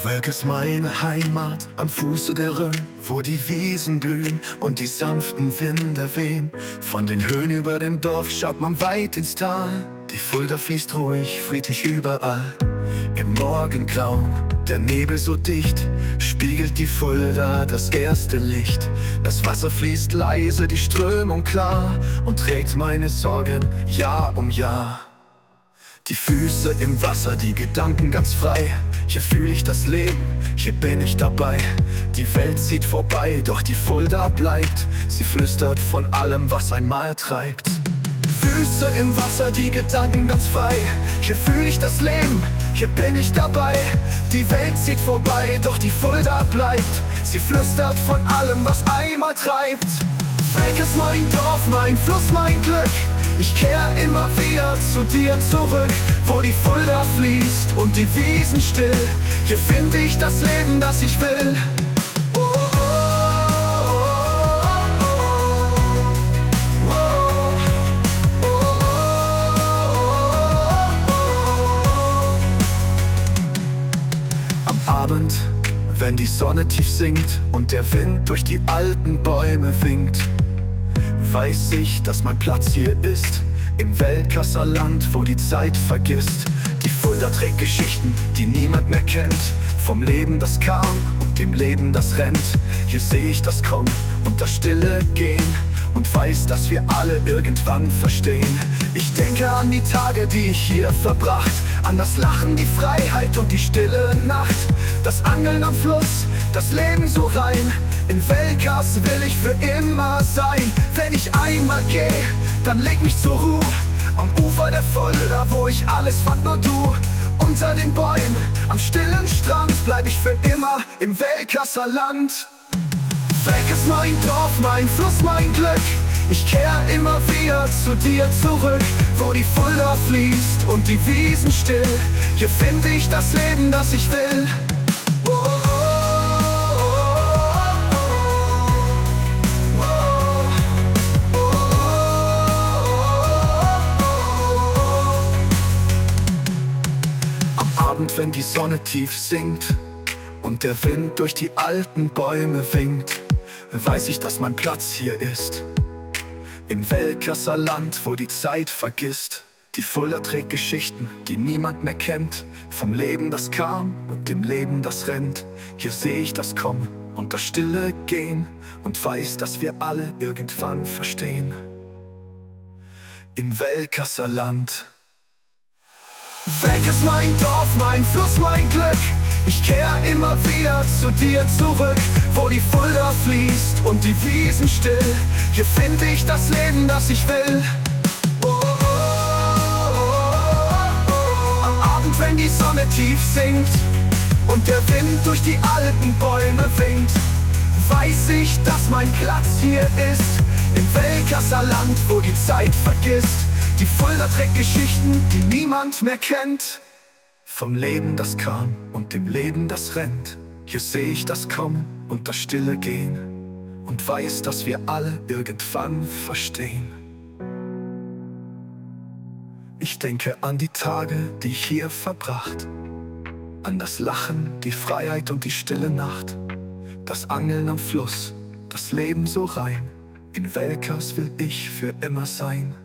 Welk ist meine Heimat am Fuße der Rhön, wo die Wiesen blühen und die sanften Winde wehen. Von den Höhen über dem Dorf schaut man weit ins Tal. Die Fulda fließt ruhig, friedlich überall. Im Morgengrauen, der Nebel so dicht, spiegelt die Fulda das erste Licht. Das Wasser fließt leise, die Strömung klar und trägt meine Sorgen Jahr um Jahr. Die Füße im Wasser, die Gedanken ganz frei. Hier fühle ich das Leben, hier bin ich dabei. Die Welt zieht vorbei, doch die Fulda bleibt. Sie flüstert von allem, was einmal treibt. Füße im Wasser, die Gedanken ganz frei. Hier fühle ich das Leben, hier bin ich dabei. Die Welt zieht vorbei, doch die Fulda bleibt. Sie flüstert von allem, was einmal treibt. Welk ist mein Dorf, mein Fluss, mein Glück. Ich kehr immer wieder zu dir zurück, wo die Fulda fließt und die Wiesen still. Hier finde ich das Leben, das ich will. Oh, oh, oh, oh, Am Abend, wenn die Sonne tief sinkt und der Wind durch die alten Bäume winkt, weiß ich, dass mein Platz hier ist, im Weltkasserland, wo die Zeit vergisst. Die Fulda trägt Geschichten, die niemand mehr kennt, vom Leben, das kam und dem Leben, das rennt. Hier sehe ich das Kommen und das Stille gehen und weiß, dass wir alle irgendwann verstehen. Ich denke an die Tage, die ich hier verbracht, an das Lachen, die Freiheit und die stille Nacht, das Angeln am Fluss, das Leben so rein. In Welkas will ich für immer sein. Wenn ich einmal gehe, dann leg mich zur Ruhe am Ufer der Fulda, wo ich alles fand, nur du. Unter den Bäumen, am stillen Strand, bleib ich für immer im Weltkasserland. Welk ist mein Dorf, mein Fluss, mein Glück. Ich kehr immer wieder zu dir zurück, wo die Fulda fließt und die Wiesen still. Hier finde ich das Leben, das ich will. Oh, oh, oh, oh, oh. Am Abend, wenn die Sonne tief sinkt und der Wind durch die alten Bäume winkt, weiß ich, dass mein Platz hier ist, im Weltkasserland, wo die Zeit vergisst. Die Fulda trägt Geschichten, die niemand mehr kennt, vom Leben, das kam und dem Leben, das rennt. Hier sehe ich das Kommen und das Stille gehen und weiß, dass wir alle irgendwann verstehen. Im Weltkasserland. Welk ist mein Dorf, mein Fluss, mein Glück. Ich kehr immer wieder zu dir zurück, wo die Fulda fließt und die Wiesen still. Hier finde ich das Leben, das ich will. Oh, oh, oh, oh. Am Abend, wenn die Sonne tief sinkt und der Wind durch die alten Bäume winkt, weiß ich, dass mein Platz hier ist, im Weltkasserland, wo die Zeit vergisst. Die Fulda trägt Geschichten, die niemand mehr kennt, vom Leben, das kam und dem Leben, das rennt. Hier sehe ich das Kommen und das Stille gehen und weiß, dass wir alle irgendwann verstehen. Ich denke an die Tage, die ich hier verbracht, an das Lachen, die Freiheit und die stille Nacht, das Angeln am Fluss, das Leben so rein. In Welkas will ich für immer sein.